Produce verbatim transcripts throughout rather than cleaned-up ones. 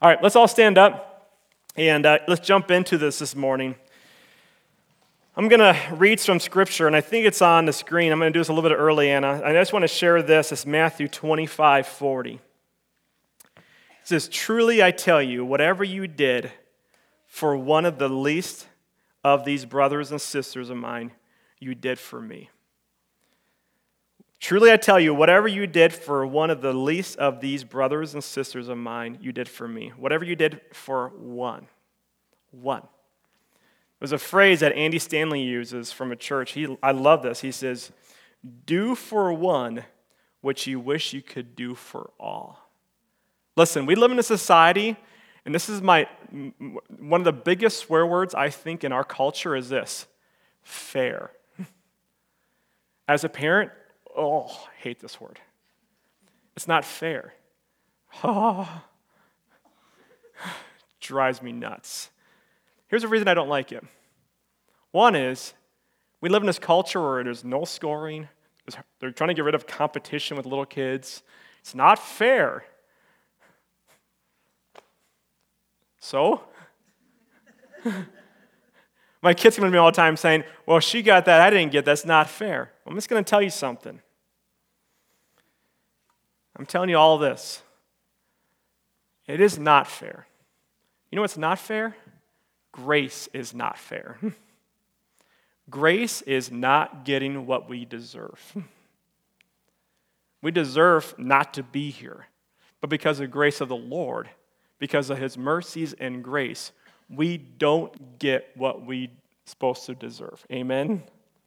All right, let's all stand up, and uh, let's jump into this this morning. I'm going to read some scripture, and I think it's on the screen. I'm going to do this a little bit early, Anna. I just want to share this. It's Matthew twenty-five forty. It says, "Truly I tell you, whatever you did for one of the least of these brothers and sisters of mine, you did for me." Truly I tell you, whatever you did for one of the least of these brothers and sisters of mine, you did for me. Whatever you did for one. One. There's a phrase that Andy Stanley uses from a church. He, I love this. He says, "Do for one what you wish you could do for all." Listen, we live in a society, and this is my one of the biggest swear words I think in our culture is this: fair. As a parent, oh, I hate this word. It's not fair. Oh, drives me nuts. Here's a reason I don't like it. One is, we live in this culture where there's no scoring. They're trying to get rid of competition with little kids. It's not fair. So? My kids come to me all the time saying, "Well, she got that, I didn't get that. That's not fair." I'm just going to tell you something. I'm telling you all this. It is not fair. You know what's not fair? Grace is not fair. Grace is not getting what we deserve. We deserve not to be here. But because of the grace of the Lord, because of his mercies and grace, we don't get what we're supposed to deserve. Amen?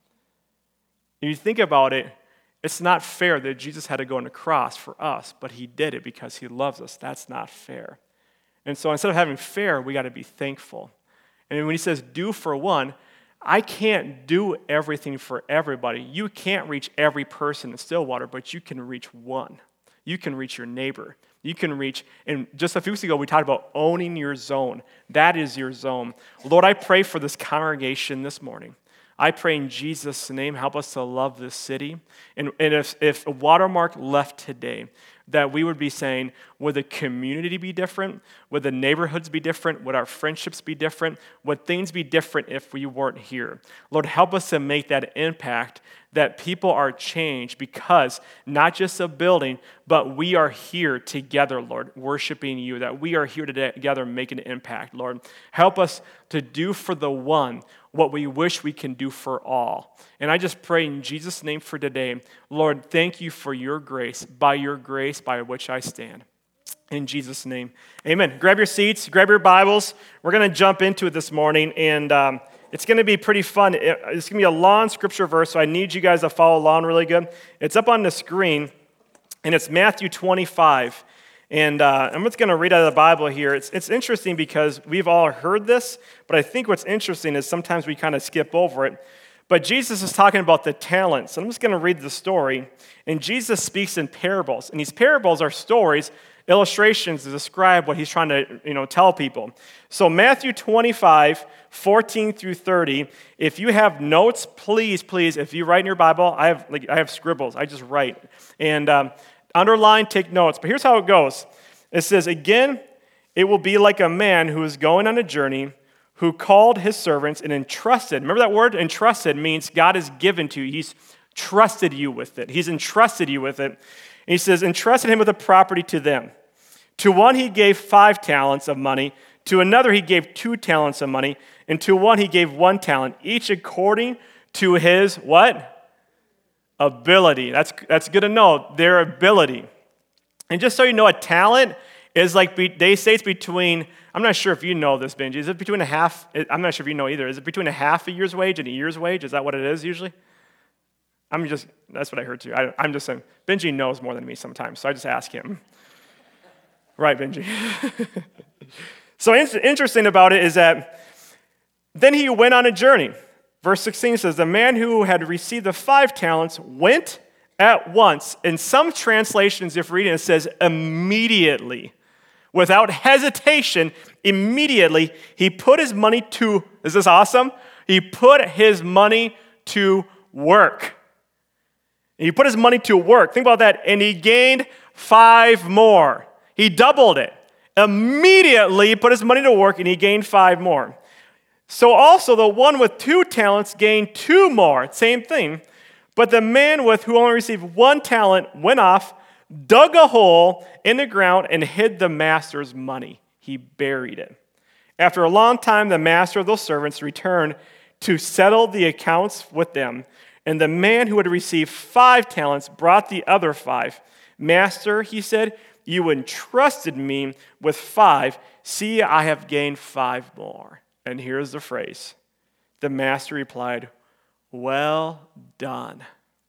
If you think about it, it's not fair that Jesus had to go on the cross for us, but he did it because he loves us. That's not fair. And so instead of having fair, we got to be thankful. And when he says do for one, I can't do everything for everybody. You can't reach every person in Stillwater, but you can reach one. You can reach your neighbor. You can reach, and just a few weeks ago we talked about owning your zone. That is your zone. Lord, I pray for this congregation this morning. I pray in Jesus' name, help us to love this city. And, and if, if a Watermark left today, that we would be saying, would the community be different? Would the neighborhoods be different? Would our friendships be different? Would things be different if we weren't here? Lord, help us to make that impact, that people are changed because not just a building, but we are here together, Lord, worshiping you, that we are here together making an impact, Lord. Help us to do for the one what we wish we can do for all. And I just pray in Jesus' name for today, Lord, thank you for your grace, by your grace by which I stand. In Jesus' name, amen. Grab your seats, grab your Bibles. We're going to jump into it this morning, and um, it's going to be pretty fun. It's going to be a long scripture verse, so I need you guys to follow along really good. It's up on the screen, and it's Matthew twenty-five. And uh, I'm just going to read out of the Bible here. It's, it's interesting because we've all heard this, but I think what's interesting is sometimes we kind of skip over it. But Jesus is talking about the talents. And I'm just going to read the story. And Jesus speaks in parables. And these parables are stories, illustrations to describe what he's trying to you know, tell people. So Matthew twenty-five, fourteen through thirty. If you have notes, please, please, if you write in your Bible, I have like I have scribbles. I just write. And um, underline, take notes. But here's how it goes. It says, "Again, it will be like a man who is going on a journey, who called his servants and entrusted." Remember that word? Entrusted means God has given to you. He's trusted you with it. He's entrusted you with it. And he says, entrusted him with a property to them. To one he gave five talents of money. To another he gave two talents of money. And to one he gave one talent, each according to his what? Ability. That's, that's good to know, their ability. And just so you know, a talent is like, they say it's between, I'm not sure if you know this, Benji, is it between a half, I'm not sure if you know either, is it between a half a year's wage and a year's wage? Is that what it is usually? I'm just, that's what I heard too. I, I'm just saying, Benji knows more than me sometimes, so I just ask him. Right, Benji. So interesting about it is that then he went on a journey. Verse sixteen says, the man who had received the five talents went at once. In some translations, if reading it, says immediately. Without hesitation, immediately, he put his money to, is this awesome? He put his money to work. He put his money to work. Think about that. And he gained five more. He doubled it. immediately put his money to work and he gained five more. So also the one with two talents gained two more. Same thing. But the man with who only received one talent went off, dug a hole in the ground, and hid the master's money. He buried it. After a long time, the master of those servants returned to settle the accounts with them. And the man who had received five talents brought the other five. Master, he said, you entrusted me with five. See, I have gained five more. And here's the phrase. The master replied, well done.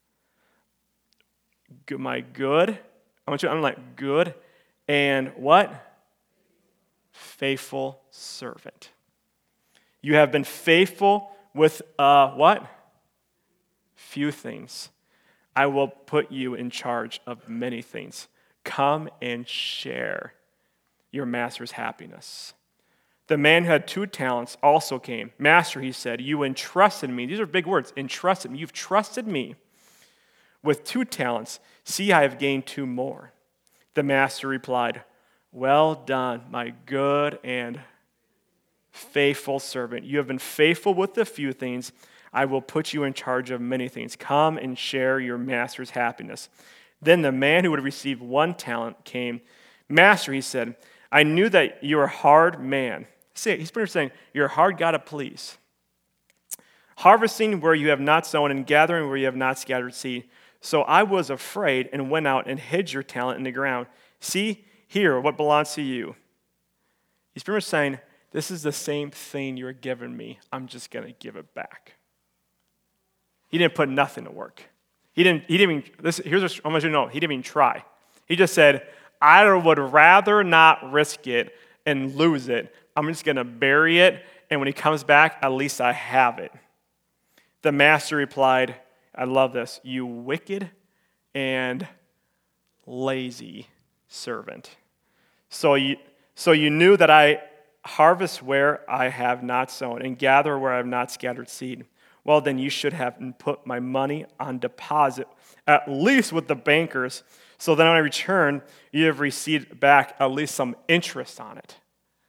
My good, I want you to underline good and what? Faithful servant. You have been faithful with uh, what? Few things. I will put you in charge of many things. Come and share your master's happiness. The man who had two talents also came. Master, he said, you entrusted me. These are big words. Entrusted me. You've trusted me with two talents. See, I have gained two more. The master replied, well done, my good and faithful servant. You have been faithful with a few things. I will put you in charge of many things. Come and share your master's happiness. Then the man who would receive one talent came. Master, he said, I knew that you are a hard man. See, he's pretty much saying, you're a hard God to please. Harvesting where you have not sown and gathering where you have not scattered seed. So I was afraid and went out and hid your talent in the ground. See, here, what belongs to you. He's pretty much saying, this is the same thing you're giving me. I'm just going to give it back. He didn't put nothing to work. He didn't, he didn't even, this, here's what I want you to know, he didn't even try. He just said, I would rather not risk it and lose it. I'm just going to bury it, and when he comes back, at least I have it. The master replied, I love this, you wicked and lazy servant. So you, so you knew that I harvest where I have not sown and gather where I have not scattered seed. Well, then you should have put my money on deposit, at least with the bankers, so that when I return, you have received back at least some interest on it.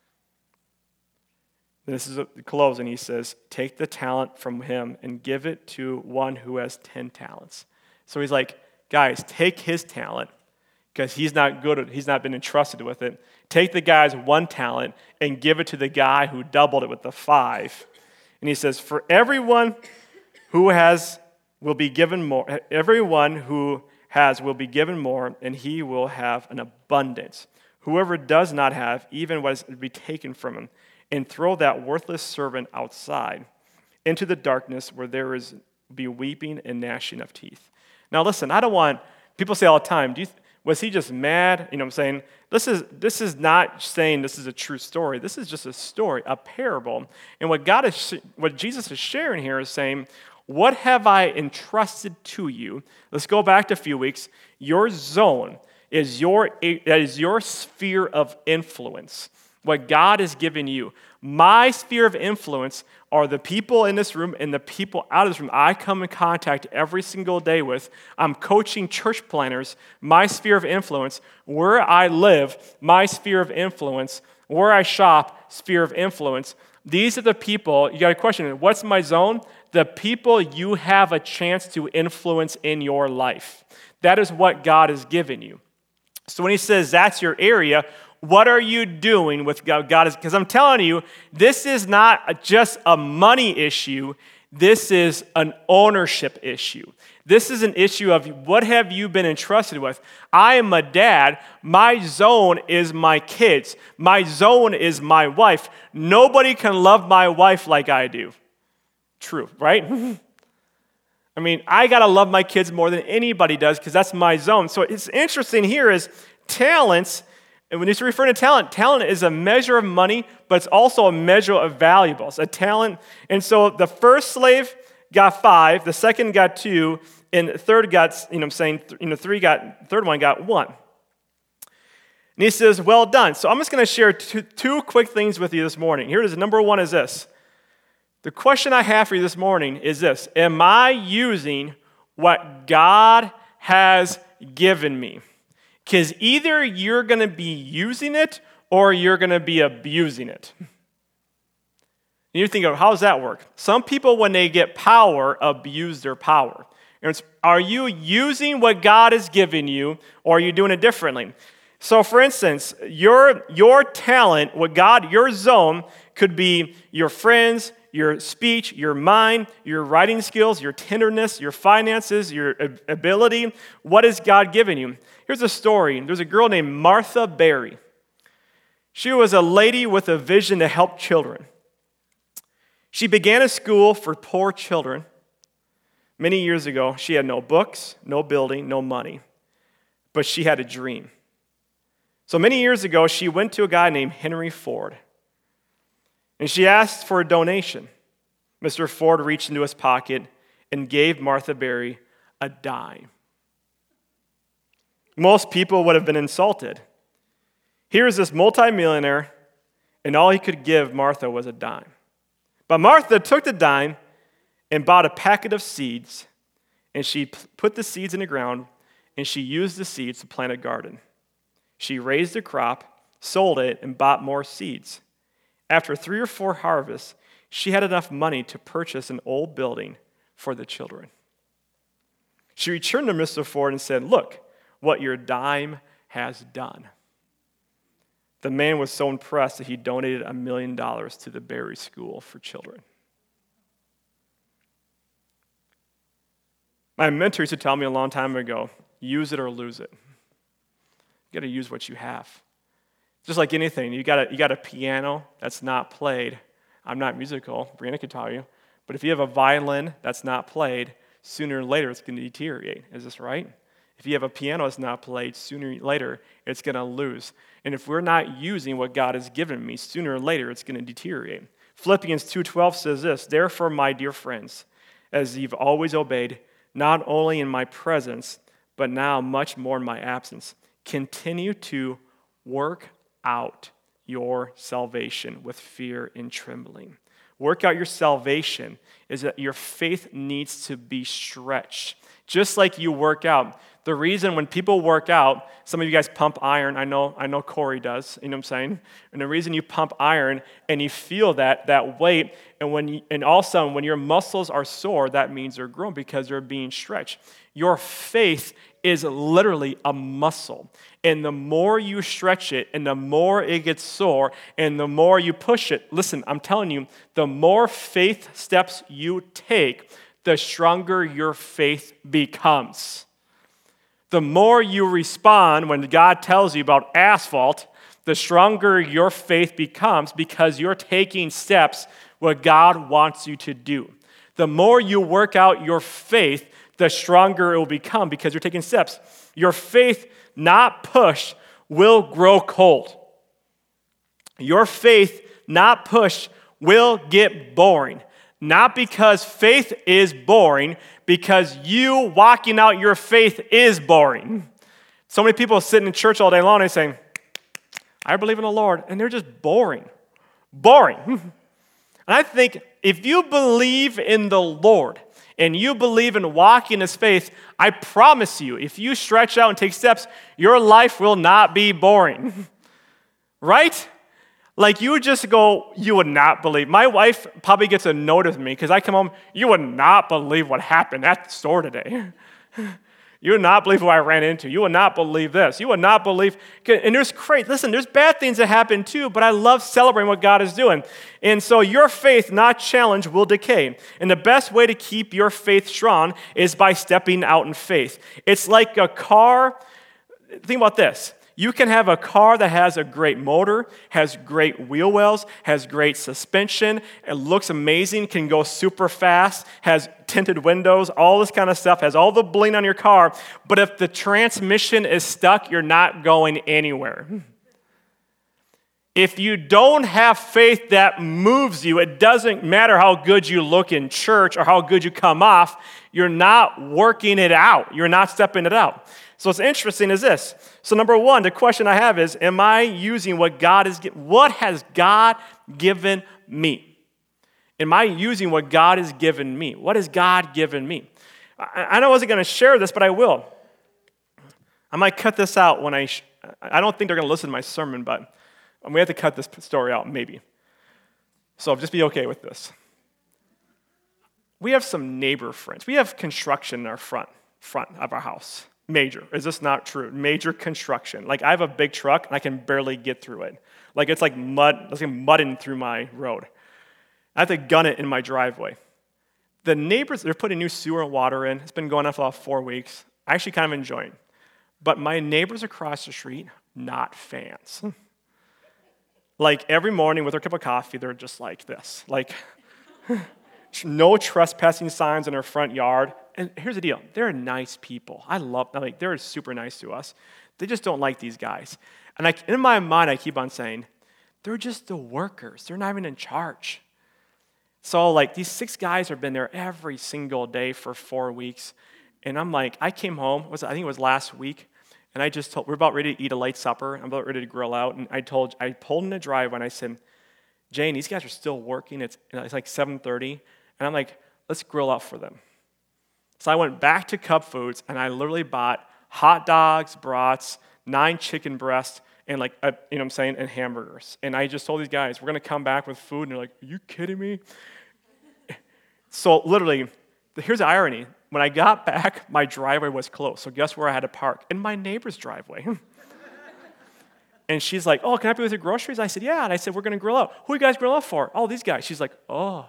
This is the close, and he says, take the talent from him and give it to one who has ten talents. So he's like, guys, take his talent, because he's not good at, he's not been entrusted with it. Take the guy's one talent and give it to the guy who doubled it with the five. And he says, for everyone who has will be given more, everyone who has will be given more, and he will have an abundance. Whoever does not have, even what is to be taken from him, and throw that worthless servant outside into the darkness where there is be weeping and gnashing of teeth. Now listen, I don't want, people say all the time, do you, was he just mad? You know what I'm saying? This is, this is not saying this is a true story. This is just a story, a parable. And what God is, what Jesus is sharing here is saying, what have I entrusted to you? Let's go back to a few weeks. Your zone is your, that is your sphere of influence. What God has given you. My sphere of influence are the people in this room and the people out of this room I come in contact every single day with. I'm coaching church planners, my sphere of influence. Where I live, my sphere of influence. Where I shop, sphere of influence. These are the people, you got a question, what's my zone? The people you have a chance to influence in your life. That is what God has given you. So when he says that's your area, what are you doing with God? God is, because I'm telling you, this is not just a money issue. This is an ownership issue. This is an issue of what have you been entrusted with? I am a dad. My zone is my kids. My zone is my wife. Nobody can love my wife like I do. True, right? I mean, I got to love my kids more than anybody does because that's my zone. So it's interesting here is talents. And when he's referring to talent, talent is a measure of money, but it's also a measure of valuables, a talent. And so the first slave got five, the second got two, and the third got, you know, I'm saying, you know, three got, third one got one. And he says, well done. So I'm just going to share two, two quick things with you this morning. Here it is. Number one is this. The question I have for you this morning is this. Am I using what God has given me? Because either you're going to be using it or you're going to be abusing it. And you think of, how does that work? Some people, when they get power, abuse their power. And it's, are you using what God has given you, or are you doing it differently? So, for instance, your, your talent, what God, your zone, could be your friends, your speech, your mind, your writing skills, your tenderness, your finances, your ability. What has God given you? Here's a story. There's a girl named Martha Berry. She was a lady with a vision to help children. She began a school for poor children. Many years ago, she had no books, no building, no money, but she had a dream. So many years ago, she went to a guy named Henry Ford, and she asked for a donation. Mister Ford reached into his pocket and gave Martha Berry a dime. Most people would have been insulted. Here is this multimillionaire, and all he could give Martha was a dime. But Martha took the dime and bought a packet of seeds, and she put the seeds in the ground, and she used the seeds to plant a garden. She raised a crop, sold it, and bought more seeds. After three or four harvests, she had enough money to purchase an old building for the children. She returned to Mister Ford and said, "Look what your dime has done." The man was so impressed that he donated a million dollars to the Berry School for Children. My mentor used to tell me a long time ago, use it or lose it. You got to use what you have. Just like anything, you got a, you got a piano that's not played. I'm not musical, Brianna could tell you. But if you have a violin that's not played, sooner or later it's going to deteriorate. Is this right? If you have a piano that's not played, sooner or later it's going to lose. And if we're not using what God has given me, sooner or later it's going to deteriorate. Philippians two twelve says this, "Therefore, my dear friends, as you've always obeyed, not only in my presence, but now much more in my absence, continue to work out your salvation with fear and trembling." Work out your salvation is that your faith needs to be stretched. Just like you work out. The reason when people work out, some of you guys pump iron, I know I know Corey does, you know what I'm saying? And the reason you pump iron and you feel that that weight, and when you, and also when your muscles are sore, that means they're growing because they're being stretched. Your faith is literally a muscle. And the more you stretch it, and the more it gets sore, and the more you push it, listen, I'm telling you, the more faith steps you take, the stronger your faith becomes. The more you respond when God tells you about asphalt, the stronger your faith becomes because you're taking steps what God wants you to do. The more you work out your faith, the stronger it will become because you're taking steps. Your faith, not pushed, will grow cold. Your faith, not pushed, will get boring. Not because faith is boring, because you walking out your faith is boring. So many people sitting in church all day long and saying, "I believe in the Lord," and they're just boring. Boring. And I think if you believe in the Lord and you believe in walking His faith, I promise you, if you stretch out and take steps, your life will not be boring. Right? Like you would just go, you would not believe. My wife probably gets annoyed with me because I come home, you would not believe what happened at the store today. You would not believe who I ran into. You would not believe this. You would not believe. And there's great, listen, there's bad things that happen too, but I love celebrating what God is doing. And so your faith, not challenged, will decay. And the best way to keep your faith strong is by stepping out in faith. It's like a car. Think about this. You can have a car that has a great motor, has great wheel wells, has great suspension, it looks amazing, can go super fast, has tinted windows, all this kind of stuff, has all the bling on your car, but if the transmission is stuck, you're not going anywhere. If you don't have faith that moves you, it doesn't matter how good you look in church or how good you come off, you're not working it out. You're not stepping it out. So what's interesting is this. So number one, the question I have is, am I using what God is, what has God given me? Am I using what God has given me? What has God given me? I, I know I wasn't going to share this, but I will. I might cut this out when I, sh- I don't think they're going to listen to my sermon, but And we have to cut this story out, maybe. So just be okay with this. We have some neighbor friends. We have construction in our front, front of our house. Major. Is this not true? Major construction. Like, I have a big truck, and I can barely get through it. Like, it's like mud, it's like mudding through my road. I have to gun it in my driveway. The neighbors, they're putting new sewer and water in. It's been going on for about four weeks. I actually kind of enjoy it. But my neighbors across the street, not fans. Like, every morning with their cup of coffee, they're just like this. Like, no trespassing signs in their front yard. And here's the deal. They're nice people. I love them. Like, they're super nice to us. They just don't like these guys. And I, in my mind, I keep on saying, they're just the workers. They're not even in charge. So, like, these six guys have been there every single day for four weeks. And I'm like, I came home, was I think it was last week, and I just told, we're about ready to eat a light supper. I'm about ready to grill out. And I told, I pulled in the driveway, and I said, Jane, these guys are still working. It's, it's like seven thirty. And I'm like, let's grill out for them. So I went back to Cub Foods, and I literally bought hot dogs, brats, nine chicken breasts, and like, a, you know what I'm saying, and hamburgers. And I just told these guys, we're going to come back with food. And they're like, are you kidding me? So literally, here's the irony. When I got back, my driveway was closed. So guess where I had to park? In my neighbor's driveway. And she's like, oh, can I help you with your groceries? I said, yeah. And I said, we're going to grill out. Who are you guys grill out for? Oh, these guys. She's like, oh.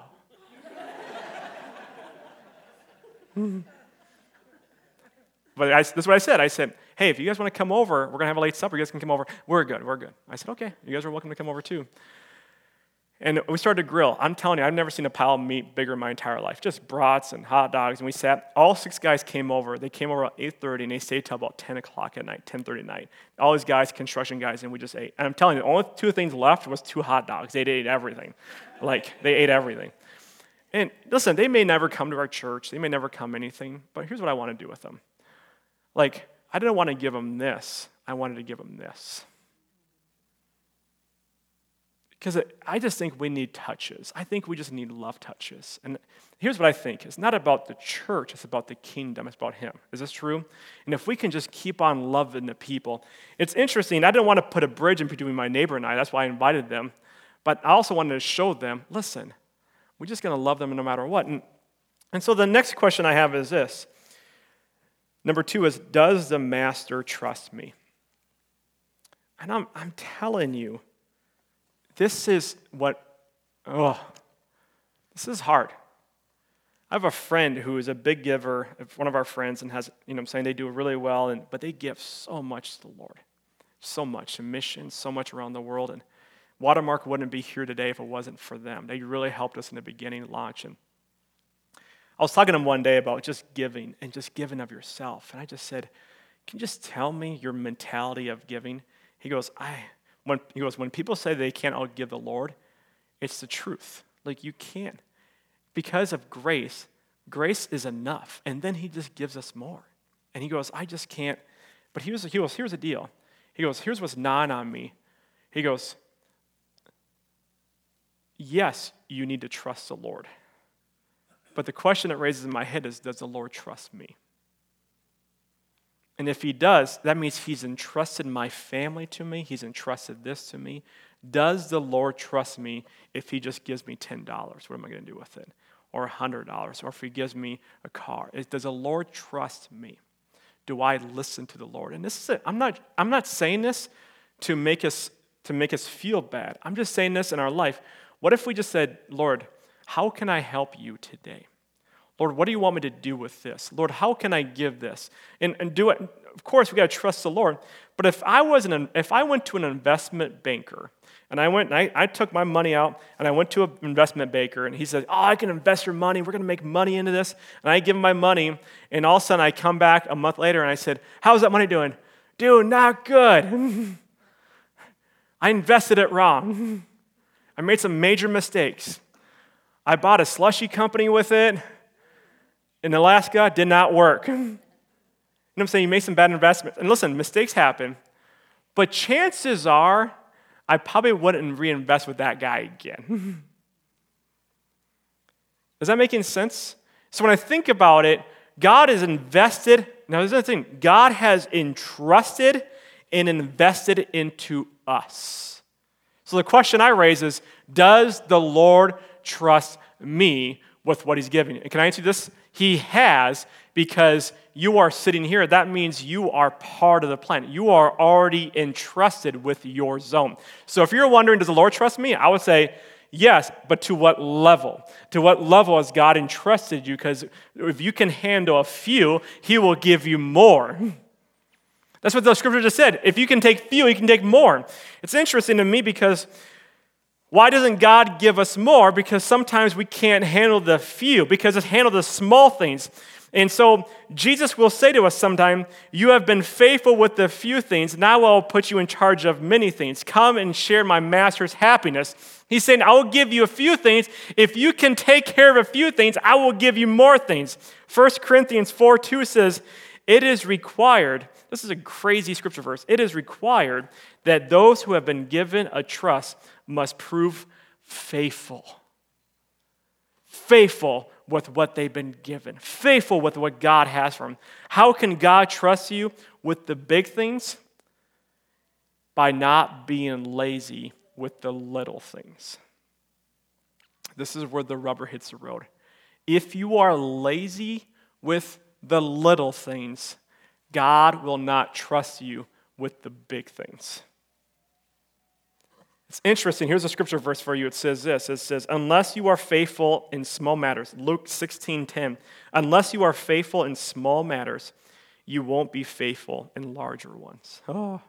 But I, this is what I said. I said, hey, if you guys want to come over, we're going to have a late supper. You guys can come over. We're good. We're good. I said, okay. You guys are welcome to come over too. And we started to grill. I'm telling you, I've never seen a pile of meat bigger in my entire life. Just brats and hot dogs. And we sat. All six guys came over. They came over at eight thirty, and they stayed till about ten o'clock at night, ten thirty at night. All these guys, construction guys, and we just ate. And I'm telling you, the only two things left was two hot dogs. They ate everything. Like, they ate everything. And listen, they may never come to our church. They may never come anything. But here's what I want to do with them. Like, I didn't want to give them this. I wanted to give them this. Because I just think we need touches. I think we just need love touches. And here's what I think. It's not about the church. It's about the kingdom. It's about him. Is this true? And if we can just keep on loving the people. It's interesting. I didn't want to put a bridge in between my neighbor and I. That's why I invited them. But I also wanted to show them, listen, we're just going to love them no matter what. And, and so the next question I have is this. Number two is, does the master trust me? And I'm, I'm telling you, this is what, oh, this is hard. I have a friend who is a big giver, one of our friends, and has, you know what I'm saying, they do really well, and but they give so much to the Lord. So much to missions, so much around the world. And Watermark wouldn't be here today if it wasn't for them. They really helped us in the beginning launch. And I was talking to him one day about just giving and just giving of yourself. And I just said, can you just tell me your mentality of giving? He goes, I... When, he goes, when people say they can't outgive the Lord, it's the truth. Like, you can. Because of grace, grace is enough. And then he just gives us more. And he goes, I just can't. But he was, he goes, here's the deal. He goes, here's what's not on me. He goes, yes, you need to trust the Lord. But the question that raises in my head is, does the Lord trust me? And if he does, that means he's entrusted my family to me. He's entrusted this to me. Does the Lord trust me if he just gives me ten dollars? What am I going to do with it? Or one hundred dollars? Or if he gives me a car? Does the Lord trust me? Do I listen to the Lord? And this is it. I'm not, I'm not saying this to make us, to make us feel bad. I'm just saying this in our life. What if we just said, Lord, how can I help you today? Lord, what do you want me to do with this? Lord, how can I give this? And, and do it. Of course, we got to trust the Lord. But if I was an, if I went to an investment banker and I went and I, I took my money out and I went to an investment banker and he said, oh, I can invest your money. We're going to make money into this. And I give him my money. And all of a sudden I come back a month later and I said, how's that money doing? Dude, not good. I invested it wrong. I made some major mistakes. I bought a slushy company with it. In Alaska, did not work. You know what I'm saying? You make some bad investments. And listen, mistakes happen. But chances are, I probably wouldn't reinvest with that guy again. Is that making sense? So when I think about it, God has invested. Now, there's another thing. God has entrusted and invested into us. So the question I raise is, does the Lord trust me with what he's giving you? And can I answer this? He has, because you are sitting here. That means you are part of the plan. You are already entrusted with your zone. So if you're wondering, does the Lord trust me? I would say, yes, but to what level? To what level has God entrusted you? Because if you can handle a few, he will give you more. That's what the scripture just said. If you can take few, you can take more. It's interesting to me because why doesn't God give us more? Because sometimes we can't handle the few, because it's handle the small things. And so Jesus will say to us sometime, you have been faithful with the few things, now I'll put you in charge of many things. Come and share my master's happiness. He's saying, I will give you a few things. If you can take care of a few things, I will give you more things. First Corinthians four two says, it is required, this is a crazy scripture verse, it is required that those who have been given a trust must prove faithful. Faithful with what they've been given. Faithful with what God has for them. How can God trust you with the big things? By not being lazy with the little things. This is where the rubber hits the road. If you are lazy with the little things, God will not trust you with the big things. It's interesting. Here's a scripture verse for you. It says this. It says, unless you are faithful in small matters, Luke sixteen ten, unless you are faithful in small matters, you won't be faithful in larger ones. Oh.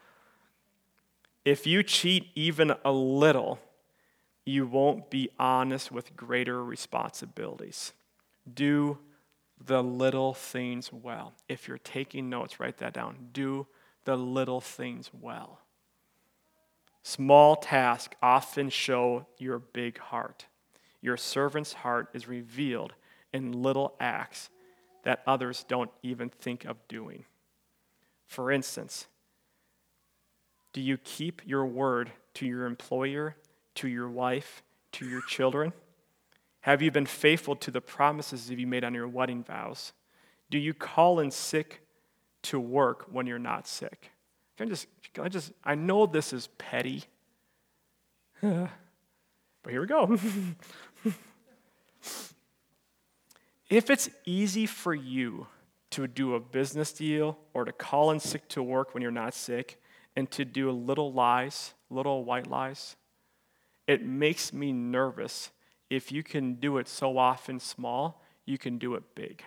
If you cheat even a little, you won't be honest with greater responsibilities. Do the little things well. If you're taking notes, write that down. Do the little things well. Small tasks often show your big heart. Your servant's heart is revealed in little acts that others don't even think of doing. For instance, do you keep your word to your employer, to your wife, to your children? Have you been faithful to the promises that you made on your wedding vows? Do you call in sick to work when you're not sick? Can I just, can I just, I know this is petty, but here we go. If it's easy for you to do a business deal or to call in sick to work when you're not sick and to do little lies, little white lies, it makes me nervous. If you can do it so often small, you can do it big.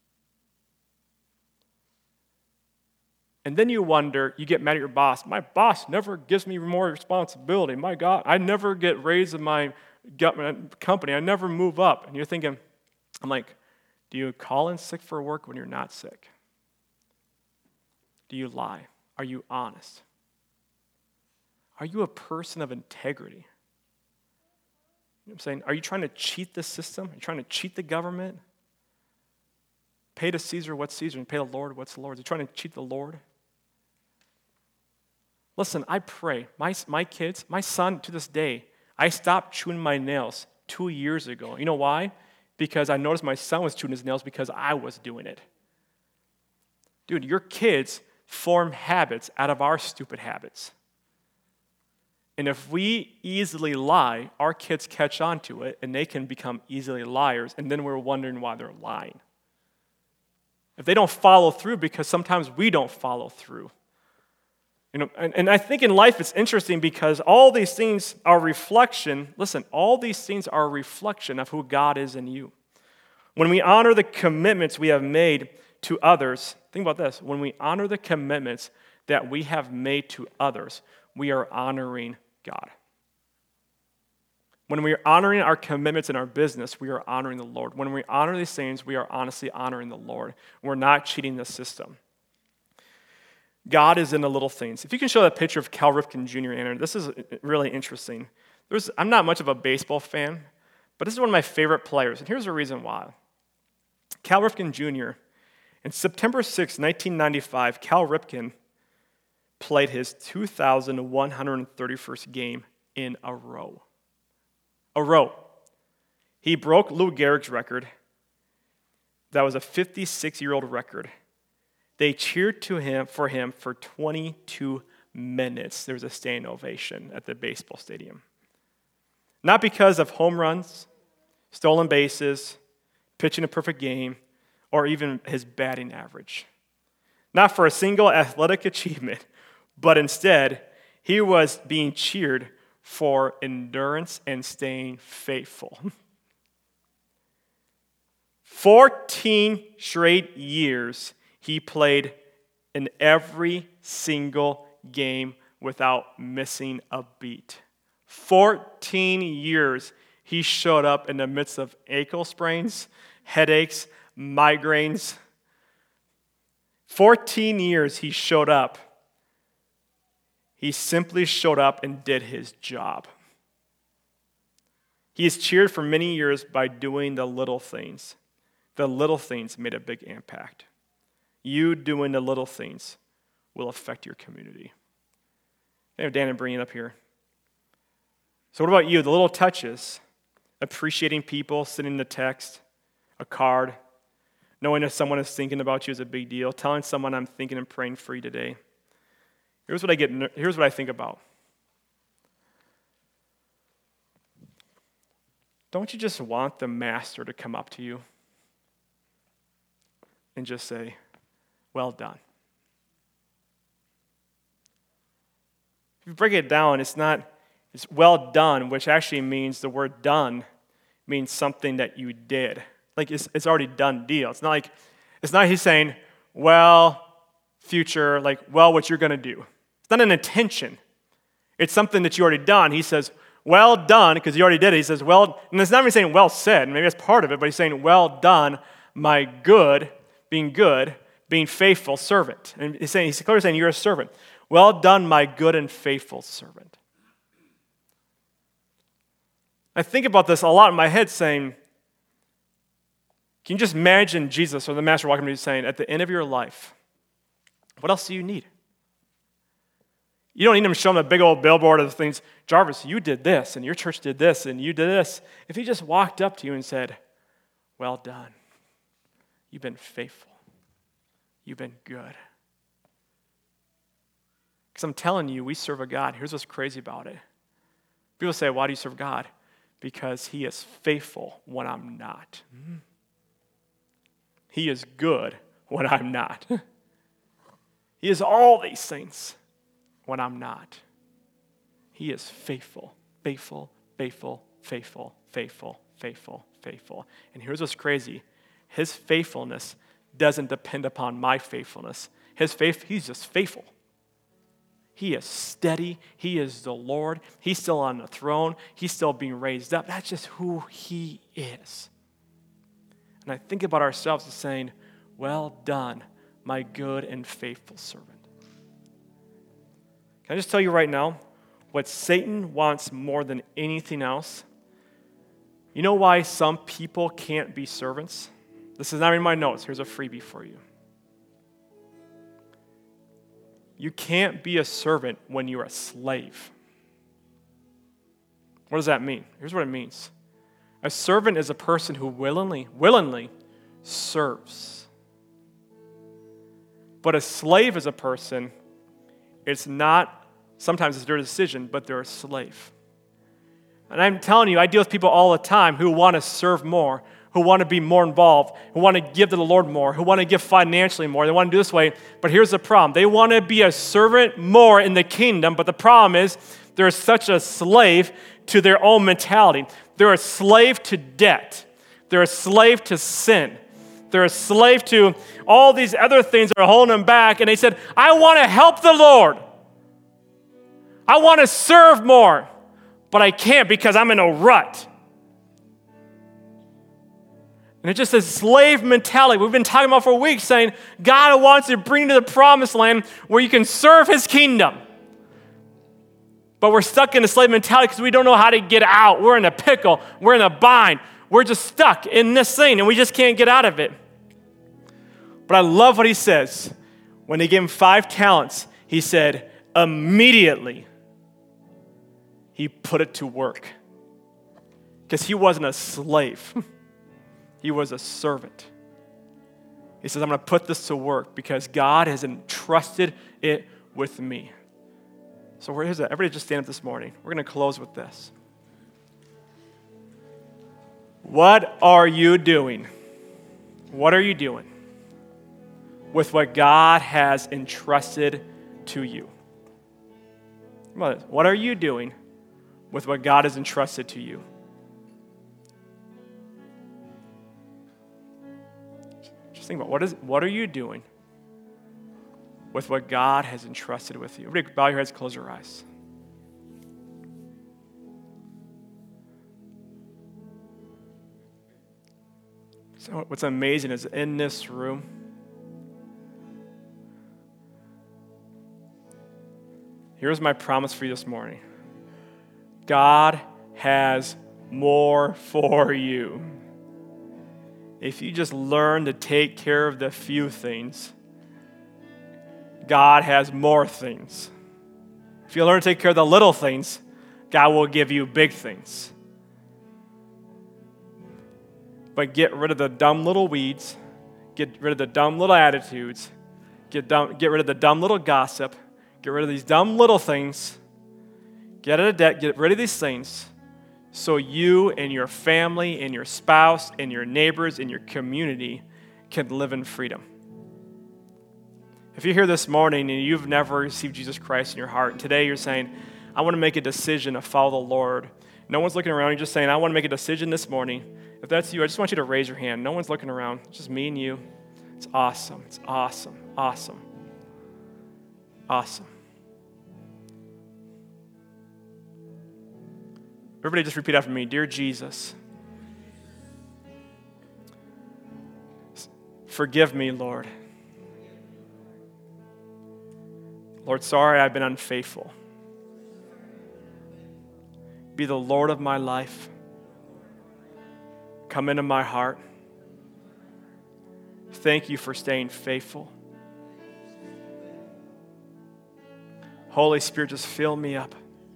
And then you wonder, you get mad at your boss. My boss never gives me more responsibility. My God, I never get raised in my company. I never move up. And you're thinking, I'm like, do you call in sick for work when you're not sick? Do you lie? Are you honest? Are you a person of integrity? You know what I'm saying? Are you trying to cheat the system? Are you trying to cheat the government? Pay to Caesar what's Caesar and pay the Lord what's the Lord's. Are you trying to cheat the Lord? Listen, I pray. My, my kids, my son to this day, I stopped chewing my nails two years ago. You know why? Because I noticed my son was chewing his nails because I was doing it. Dude, your kids form habits out of our stupid habits. And if we easily lie, our kids catch on to it, and they can become easily liars, and then we're wondering why they're lying. If they don't follow through, because sometimes we don't follow through. You know, and, and I think in life it's interesting because all these things are reflection. Listen, all these things are a reflection of who God is in you. When we honor the commitments we have made to others, think about this. When we honor the commitments that we have made to others, we are honoring God. When we are honoring our commitments in our business, we are honoring the Lord. When we honor these things, we are honestly honoring the Lord. We're not cheating the system. God is in the little things. If you can show that picture of Cal Ripken Junior, Anna, this is really interesting. There's, I'm not much of a baseball fan, but this is one of my favorite players, and here's the reason why. Cal Ripken Junior, in September sixth, nineteen ninety-five, Cal Ripken played his two thousand one hundred thirty-first game in a row. A row. He broke Lou Gehrig's record. That was a fifty-six-year-old record. They cheered to him for him for twenty-two minutes, there was a standing ovation at the baseball stadium. Not because of home runs, stolen bases, pitching a perfect game, or even his batting average. Not for a single athletic achievement, but instead, he was being cheered for endurance and staying faithful. Fourteen straight years, he played in every single game without missing a beat. Fourteen years, he showed up in the midst of ankle sprains, headaches, migraines. Fourteen years, he showed up. He simply showed up and did his job. He is cheered for many years by doing the little things. The little things made a big impact. You doing the little things will affect your community. I have Dan and bring it up here. So what about you? The little touches, appreciating people, sending the text, a card, knowing if someone is thinking about you is a big deal, telling someone I'm thinking and praying for you today. Here's what I get. Here's what I think about. Don't you just want the master to come up to you and just say, well done? If you break it down, it's not, it's well done, which actually means the word done means something that you did. Like it's, it's already done deal. It's not like, it's not he's saying, well, future, like, well, what you're going to do. It's not an intention. It's something that you already done. He says, well done, because you already did it. He says, well, and it's not even saying well said. Maybe that's part of it, but he's saying, well done, my good, being good, being faithful servant. And he's saying, he's clearly saying, you're a servant. Well done, my good and faithful servant. I think about this a lot in my head saying, can you just imagine Jesus or the Master walking to you saying, at the end of your life, what else do you need? You don't need him to show him a big old billboard of the things, Jarvis, you did this, and your church did this, and you did this. If he just walked up to you and said, well done. You've been faithful. You've been good. Because I'm telling you, we serve a God. Here's what's crazy about it. People say, why do you serve God? Because he is faithful when I'm not. He is good when I'm not. He is all these things when I'm not. He is faithful, faithful, faithful, faithful, faithful, faithful, faithful. And here's what's crazy. His faithfulness doesn't depend upon my faithfulness. His faith, he's just faithful. He is steady. He is the Lord. He's still on the throne. He's still being raised up. That's just who he is. And I think about ourselves as saying, well done, my good and faithful servant. Can I just tell you right now, what Satan wants more than anything else, you know why some people can't be servants? This is not in my notes. Here's a freebie for you. You can't be a servant when you're a slave. What does that mean? Here's what it means. A servant is a person who willingly, willingly serves. But a slave is a person, it's not, sometimes it's their decision, but they're a slave. And I'm telling you, I deal with people all the time who want to serve more, who want to be more involved, who want to give to the Lord more, who want to give financially more. They want to do this way, but here's the problem. They want to be a servant more in the kingdom, but the problem is they're such a slave to their own mentality. They're a slave to debt. They're a slave to sin. They're a slave to all these other things that are holding them back, and they said, I want to help the Lord. I want to serve more, but I can't because I'm in a rut. And it's just a slave mentality. We've been talking about for weeks saying God wants to bring you to the promised land where you can serve his kingdom. But we're stuck in a slave mentality because we don't know how to get out. We're in a pickle. We're in a bind. We're just stuck in this thing and we just can't get out of it. But I love what he says. When they gave him five talents, he said, immediately he put it to work. Because he wasn't a slave. He was a servant. He says, I'm going to put this to work because God has entrusted it with me. So here's it. Everybody just stand up this morning. We're going to close with this. What are you doing? What are you doing with what God has entrusted to you? What are you doing with what God has entrusted to you? Just think about what is what are you doing with what God has entrusted with you? Everybody bow your heads, close your eyes. So what's amazing is in this room, here's my promise for you this morning. God has more for you. If you just learn to take care of the few things, God has more things. If you learn to take care of the little things, God will give you big things. But get rid of the dumb little weeds, get rid of the dumb little attitudes, get, dumb, get rid of the dumb little gossip, get rid of these dumb little things, get out of debt, get rid of these things, so you and your family and your spouse and your neighbors and your community can live in freedom. If you're here this morning and you've never received Jesus Christ in your heart, and today you're saying, I want to make a decision to follow the Lord. No one's looking around. You're just saying, I want to make a decision this morning. If that's you, I just want you to raise your hand. No one's looking around. It's just me and you. It's awesome. It's awesome. Awesome. Awesome. Everybody just repeat after me. Dear Jesus, forgive me, Lord. Lord, sorry I've been unfaithful. Be the Lord of my life. Come into my heart. Thank you for staying faithful. Holy Spirit, just fill me up.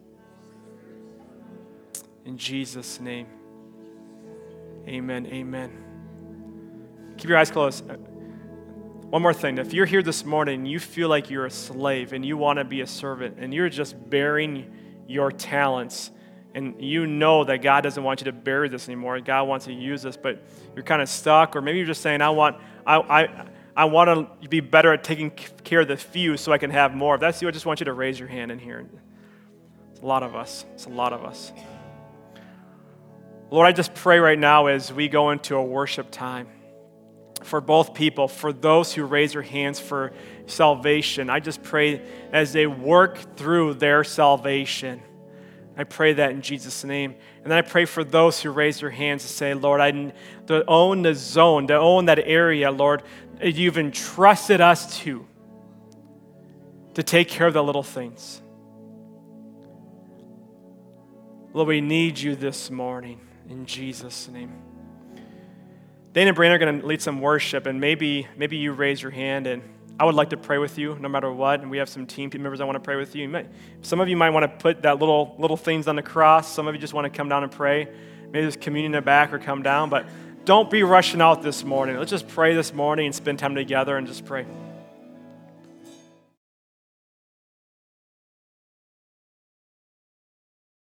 In Jesus' name. Amen, amen. Keep your eyes closed. One more thing. If you're here this morning and you feel like you're a slave and you want to be a servant and you're just bearing your talents and you know that God doesn't want you to bury this anymore, God wants to use this, but you're kind of stuck, or maybe you're just saying, I want I I, I want to be better at taking care of the few so I can have more. If that's you, I just want you to raise your hand in here. It's a lot of us. It's a lot of us. Lord, I just pray right now as we go into a worship time for both people, for those who raise their hands for salvation. I just pray as they work through their salvation. I pray that in Jesus' name. And then I pray for those who raise their hands to say, Lord, I to own the zone, to own that area, Lord, you've entrusted us to, to take care of the little things. Lord, we need you this morning in Jesus' name. Dana and Brandon are going to lead some worship, and maybe maybe you raise your hand, and I would like to pray with you no matter what, and we have some team members that want to pray with you. you might, some of you might want to put that little little things on the cross. Some of you just want to come down and pray. Maybe there's communion in the back or come down, but don't be rushing out this morning. Let's just pray this morning and spend time together and just pray.